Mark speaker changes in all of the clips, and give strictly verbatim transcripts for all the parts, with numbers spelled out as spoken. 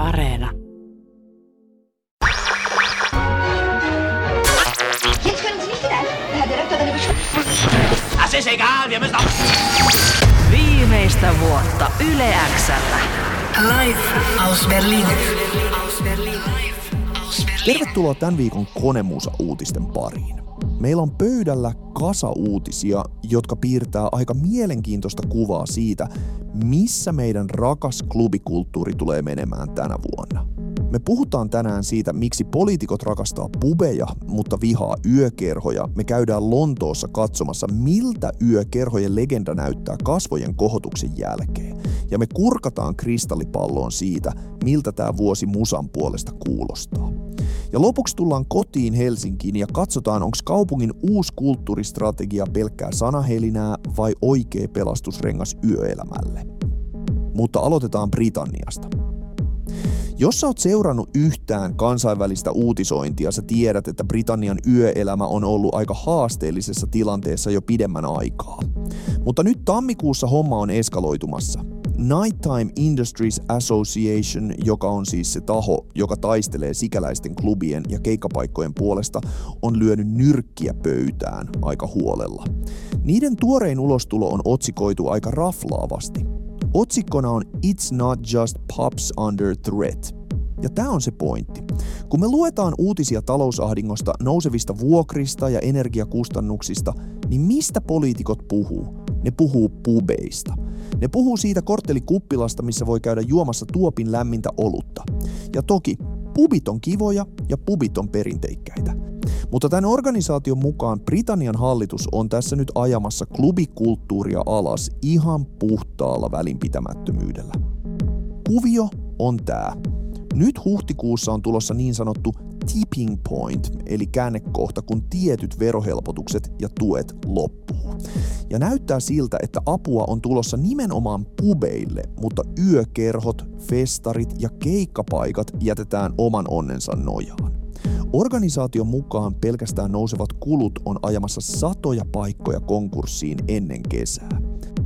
Speaker 1: Areena. Viimeistä vuotta Yle X:llä.
Speaker 2: Live aus Berlin.
Speaker 3: Tervetuloa tämän viikon Konemusa-uutisten pariin. Meillä on pöydällä kasa uutisia, jotka piirtää aika mielenkiintoista kuvaa siitä, missä meidän rakas klubikulttuuri tulee menemään tänä vuonna. Me puhutaan tänään siitä, miksi poliitikot rakastaa pubeja, mutta vihaa yökerhoja. Me käydään Lontoossa katsomassa, miltä yökerhojen legenda näyttää kasvojen kohotuksen jälkeen. Ja me kurkataan kristallipalloon siitä, miltä tämä vuosi musan puolesta kuulostaa. Ja lopuksi tullaan kotiin Helsinkiin ja katsotaan, onko kaupungin uusi kulttuuristrategia pelkkää sanahelinää vai oikea pelastusrengas yöelämälle. Mutta aloitetaan Britanniasta. Jos sä oot seurannut yhtään kansainvälistä uutisointia, sä tiedät, että Britannian yöelämä on ollut aika haasteellisessa tilanteessa jo pidemmän aikaa. Mutta nyt tammikuussa homma on eskaloitumassa. Nighttime Industries Association, joka on siis se taho, joka taistelee sikäläisten klubien ja keikkapaikkojen puolesta, on lyönyt nyrkkiä pöytään aika huolella. Niiden tuorein ulostulo on otsikoitu aika raflaavasti. Otsikkona on It's not just pubs under threat. Ja tää on se pointti. Kun me luetaan uutisia talousahdingosta, nousevista vuokrista ja energiakustannuksista, niin mistä poliitikot puhuu? Ne puhuu pubeista. Ne puhuu siitä korttelikuppilasta, missä voi käydä juomassa tuopin lämmintä olutta. Ja toki, pubit on kivoja ja pubit on perinteikkäitä. Mutta tämän organisaation mukaan Britannian hallitus on tässä nyt ajamassa klubikulttuuria alas ihan puhtaalla välinpitämättömyydellä. Kuvio on tää. Nyt huhtikuussa on tulossa niin sanottu tipping point, eli käännekohta, kun tietyt verohelpotukset ja tuet loppuu. Ja näyttää siltä, että apua on tulossa nimenomaan pubeille, mutta yökerhot, festarit ja keikkapaikat jätetään oman onnensa nojaan. Organisaation mukaan pelkästään nousevat kulut on ajamassa satoja paikkoja konkurssiin ennen kesää.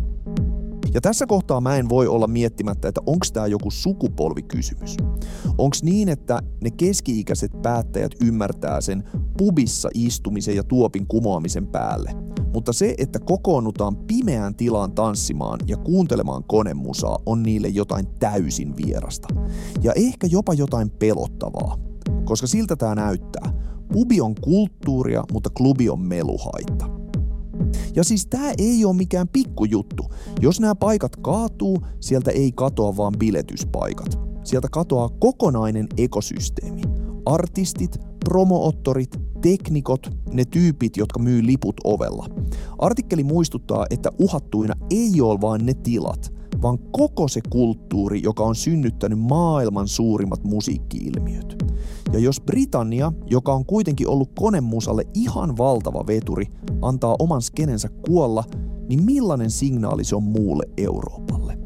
Speaker 3: Ja tässä kohtaa mä en voi olla miettimättä, että onko tämä joku sukupolvikysymys. Onko niin, että ne keski-ikäiset päättäjät ymmärtää sen pubissa istumisen ja tuopin kumoamisen päälle. Mutta se, että kokoonnutaan pimeään tilaan tanssimaan ja kuuntelemaan konemusaa, on niille jotain täysin vierasta. Ja ehkä jopa jotain pelottavaa. Koska siltä tää näyttää. Pubi on kulttuuria, mutta klubi on meluhaitta. Ja siis tää ei ole mikään pikkujuttu. Jos nämä paikat kaatuu, sieltä ei katoa vaan biletyspaikat. Sieltä katoaa kokonainen ekosysteemi. Artistit, promoottorit, teknikot, ne tyypit, jotka myy liput ovella. Artikkeli muistuttaa, että uhattuina ei ole vain ne tilat, vaan koko se kulttuuri, joka on synnyttänyt maailman suurimmat musiikki-ilmiöt. Ja jos Britannia, joka on kuitenkin ollut konemusalle ihan valtava veturi, antaa oman skenensä kuolla, niin millainen signaali se on muulle Euroopalle?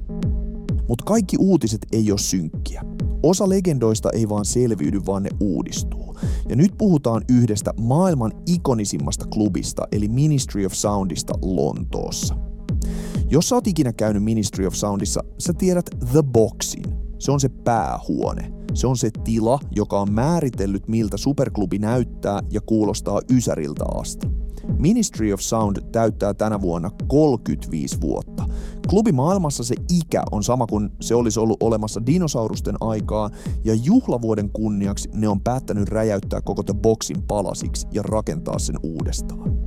Speaker 3: Mutta kaikki uutiset ei ole synkkiä. Osa legendoista ei vaan selviydy, vaan ne uudistuu. Ja nyt puhutaan yhdestä maailman ikonisimmasta klubista, eli Ministry of Soundista Lontoossa. Jos sä oot ikinä käynyt Ministry of Soundissa, sä tiedät The Boxin. Se on se päähuone. Se on se tila, joka on määritellyt, miltä superklubi näyttää ja kuulostaa ysäriltä asti. Ministry of Sound täyttää tänä vuonna kolmekymmentäviisi vuotta. Klubimaailmassa se ikä on sama kuin se olisi ollut olemassa dinosaurusten aikaa, ja juhlavuoden kunniaksi ne on päättänyt räjäyttää koko The Boxin palasiksi ja rakentaa sen uudestaan.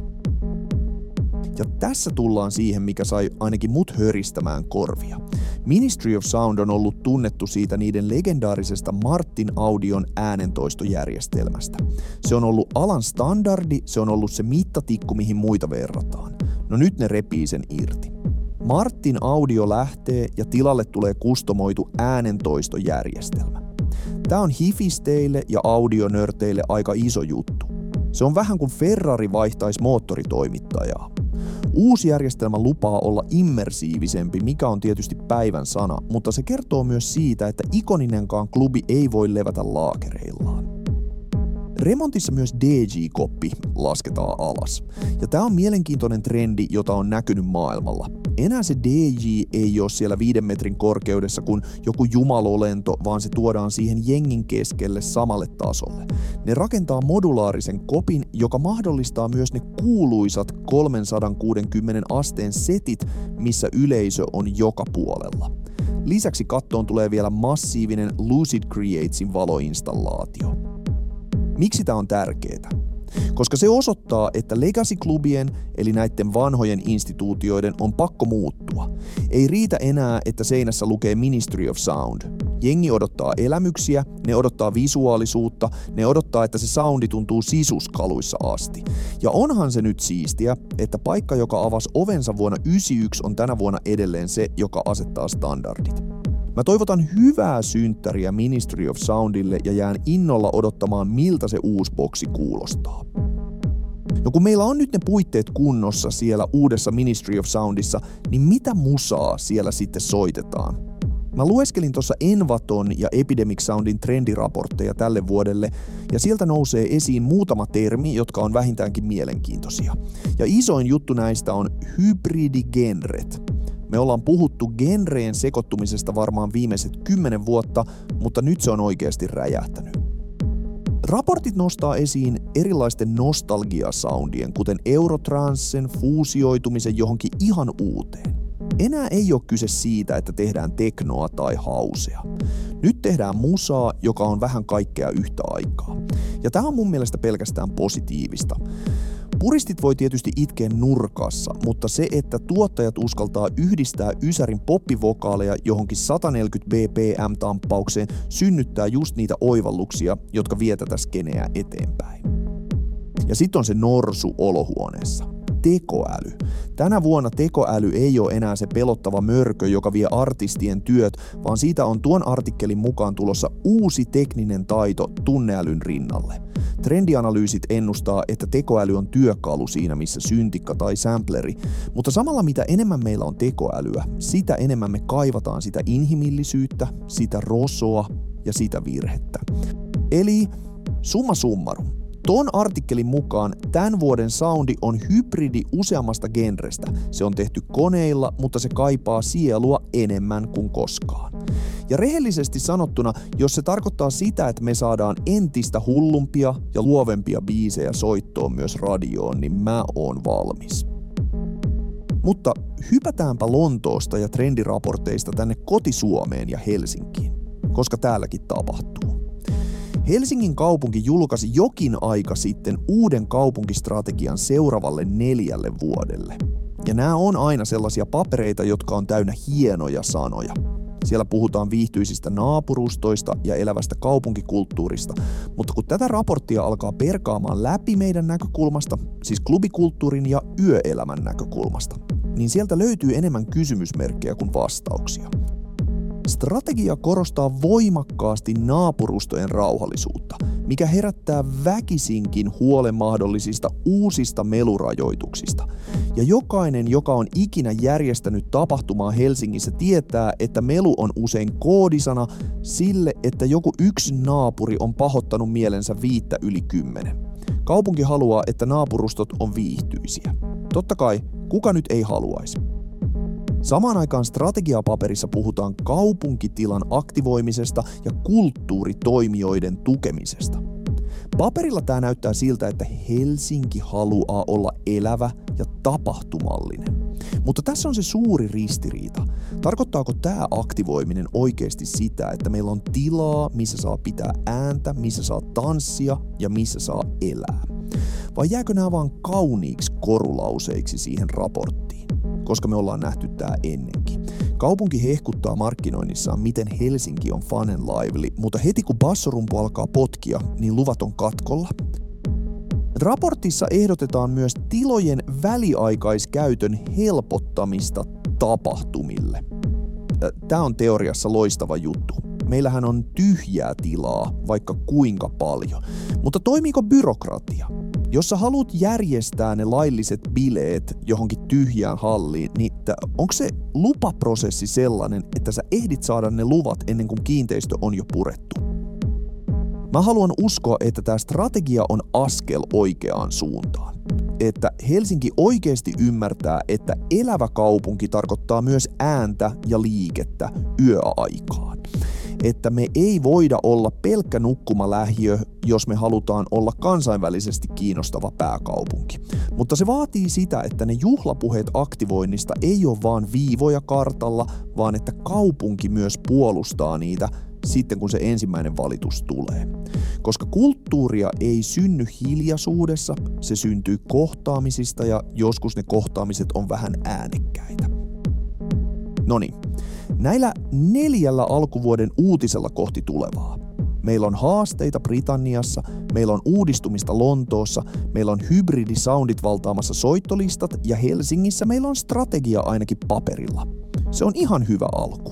Speaker 3: Ja tässä tullaan siihen, mikä sai ainakin mut höristämään korvia. Ministry of Sound on ollut tunnettu siitä niiden legendaarisesta Martin Audion äänentoistojärjestelmästä. Se on ollut alan standardi, se on ollut se mittatikku, mihin muita verrataan. No nyt ne repii sen irti. Martin Audio lähtee ja tilalle tulee kustomoitu äänentoistojärjestelmä. Tää on hifisteille ja audionörteille aika iso juttu. Se on vähän kuin Ferrari vaihtaisi moottoritoimittajaa. Uusi järjestelmä lupaa olla immersiivisempi, mikä on tietysti päivän sana, mutta se kertoo myös siitä, että ikoninenkaan klubi ei voi levätä laakereillaan. Remontissa myös D J-koppi lasketaan alas. Ja tämä on mielenkiintoinen trendi, jota on näkynyt maailmalla. Enää se D J ei ole siellä viiden metrin korkeudessa kuin joku jumalolento, vaan se tuodaan siihen jengin keskelle samalle tasolle. Ne rakentaa modulaarisen kopin, joka mahdollistaa myös ne kuuluisat kolmesataakuusikymmentä asteen setit, missä yleisö on joka puolella. Lisäksi kattoon tulee vielä massiivinen Lucid Createsin valoinstallaatio. Miksi tämä on tärkeää? Koska se osoittaa, että Legacy-klubien eli näiden vanhojen instituutioiden on pakko muuttua. Ei riitä enää, että seinässä lukee Ministry of Sound. Jengi odottaa elämyksiä, ne odottaa visuaalisuutta, ne odottaa, että se soundi tuntuu sisuskaluissa asti. Ja onhan se nyt siistiä, että paikka, joka avasi ovensa vuonna yhdeksänkymmentäyksi, on tänä vuonna edelleen se, joka asettaa standardit. Mä toivotan hyvää synttäriä Ministry of Soundille ja jään innolla odottamaan, miltä se uusi boksi kuulostaa. No kun meillä on nyt ne puitteet kunnossa siellä uudessa Ministry of Soundissa, niin mitä musaa siellä sitten soitetaan? Mä lueskelin tuossa Envaton ja Epidemic Soundin trendiraportteja tälle vuodelle, ja sieltä nousee esiin muutama termi, jotka on vähintäänkin mielenkiintoisia. Ja isoin juttu näistä on hybridigenret. Me ollaan puhuttu genreen sekoittumisesta varmaan viimeiset kymmenen vuotta, mutta nyt se on oikeasti räjähtänyt. Raportit nostaa esiin erilaisten nostalgia-soundien, kuten eurotranssen fuusioitumisen johonkin ihan uuteen. Enää ei ole kyse siitä, että tehdään teknoa tai hausea. Nyt tehdään musaa, joka on vähän kaikkea yhtä aikaa. Ja tämä on mun mielestä pelkästään positiivista. Puristit voi tietysti itkeä nurkassa, mutta se, että tuottajat uskaltaa yhdistää ysärin poppivokaaleja johonkin sata neljäkymmentä B P M-tamppaukseen, synnyttää just niitä oivalluksia, jotka vie tätä skeneä eteenpäin. Ja sitten on se norsu olohuoneessa. Tekoäly. Tänä vuonna tekoäly ei ole enää se pelottava mörkö, joka vie artistien työt, vaan siitä on tuon artikkelin mukaan tulossa uusi tekninen taito tunneälyn rinnalle. Trendianalyysit ennustaa, että tekoäly on työkalu siinä, missä syntikka tai sampleri, mutta samalla mitä enemmän meillä on tekoälyä, sitä enemmän me kaivataan sitä inhimillisyyttä, sitä rosoa ja sitä virhettä. Eli summa summarum. Ton artikkelin mukaan tämän vuoden soundi on hybridi useammasta genrestä. Se on tehty koneilla, mutta se kaipaa sielua enemmän kuin koskaan. Ja rehellisesti sanottuna, jos se tarkoittaa sitä, että me saadaan entistä hullumpia ja luovempia biisejä soittoon myös radioon, niin mä oon valmis. Mutta hypätäänpä Lontoosta ja trendiraporteista tänne koti-Suomeen ja Helsinkiin, koska täälläkin tapahtuu. Helsingin kaupunki julkaisi jokin aika sitten uuden kaupunkistrategian seuraavalle neljälle vuodelle. Ja nämä on aina sellaisia papereita, jotka on täynnä hienoja sanoja. Siellä puhutaan viihtyisistä naapurustoista ja elävästä kaupunkikulttuurista, mutta kun tätä raporttia alkaa perkaamaan läpi meidän näkökulmasta, siis klubikulttuurin ja yöelämän näkökulmasta, niin sieltä löytyy enemmän kysymysmerkkejä kuin vastauksia. Strategia korostaa voimakkaasti naapurustojen rauhallisuutta, mikä herättää väkisinkin huolen mahdollisista uusista melurajoituksista. Ja jokainen, joka on ikinä järjestänyt tapahtumaa Helsingissä, tietää, että melu on usein koodisana sille, että joku yksi naapuri on pahoittanut mielensä viittä yli kymmenen. Kaupunki haluaa, että naapurustot on viihtyisiä. Totta kai, kuka nyt ei haluaisi? Samaan aikaan strategiapaperissa puhutaan kaupunkitilan aktivoimisesta ja kulttuuritoimijoiden tukemisesta. Paperilla tämä näyttää siltä, että Helsinki haluaa olla elävä ja tapahtumallinen. Mutta tässä on se suuri ristiriita. Tarkoittaako tämä aktivoiminen oikeasti sitä, että meillä on tilaa, missä saa pitää ääntä, missä saa tanssia ja missä saa elää? Vai jääkö nämä vaan kauniiksi korulauseiksi siihen raporttiin? Koska me ollaan nähty tää ennenkin. Kaupunki hehkuttaa markkinoinnissaan, miten Helsinki on fun and lively, mutta heti kun bassorumpu alkaa potkia, niin luvat on katkolla. Raportissa ehdotetaan myös tilojen väliaikaiskäytön helpottamista tapahtumille. Tää on teoriassa loistava juttu. Meillähän on tyhjää tilaa vaikka kuinka paljon. Mutta toimiiko byrokratia? Jos sä haluat järjestää ne lailliset bileet johonkin tyhjään halliin, niin onko se lupaprosessi sellainen, että sä ehdit saada ne luvat ennen kuin kiinteistö on jo purettu? Mä haluan uskoa, että tämä strategia on askel oikeaan suuntaan. että Helsinki oikeasti ymmärtää, että elävä kaupunki tarkoittaa myös ääntä ja liikettä yöaikaan. Että me ei voida olla pelkkä nukkumalähiö, jos me halutaan olla kansainvälisesti kiinnostava pääkaupunki. Mutta se vaatii sitä, että ne juhlapuheet aktivoinnista ei ole vaan viivoja kartalla, vaan että kaupunki myös puolustaa niitä sitten, kun se ensimmäinen valitus tulee. Koska kulttuuria ei synny hiljaisuudessa, se syntyy kohtaamisista ja joskus ne kohtaamiset on vähän äänekkäitä. Noniin. Näillä neljällä alkuvuoden uutisella kohti tulevaa. Meillä on haasteita Britanniassa, meillä on uudistumista Lontoossa, meillä on hybridisoundit valtaamassa soittolistat ja Helsingissä meillä on strategia ainakin paperilla. Se on ihan hyvä alku.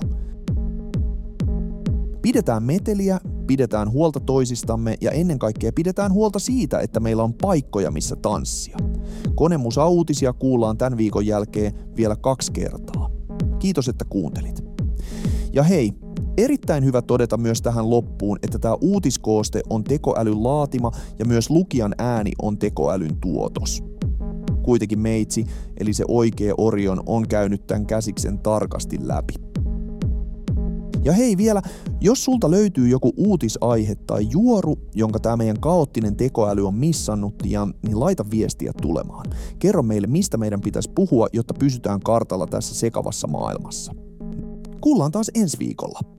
Speaker 3: Pidetään meteliä, pidetään huolta toisistamme ja ennen kaikkea pidetään huolta siitä, että meillä on paikkoja, missä tanssia. Konemusa-uutisia kuullaan tämän viikon jälkeen vielä kaksi kertaa. Kiitos, että kuuntelit. Ja hei, erittäin hyvä todeta myös tähän loppuun, että tämä uutiskooste on tekoälyn laatima ja myös lukijan ääni on tekoälyn tuotos. Kuitenkin meitsi, eli se oikea Orion, on käynyt tämän käsiksen tarkasti läpi. Ja hei vielä, jos sulta löytyy joku uutisaihe tai juoru, jonka tämä meidän kaoottinen tekoäly on missannut, ja, niin laita viestiä tulemaan. Kerro meille, mistä meidän pitäisi puhua, jotta pysytään kartalla tässä sekavassa maailmassa. Kuullaan taas ensi viikolla.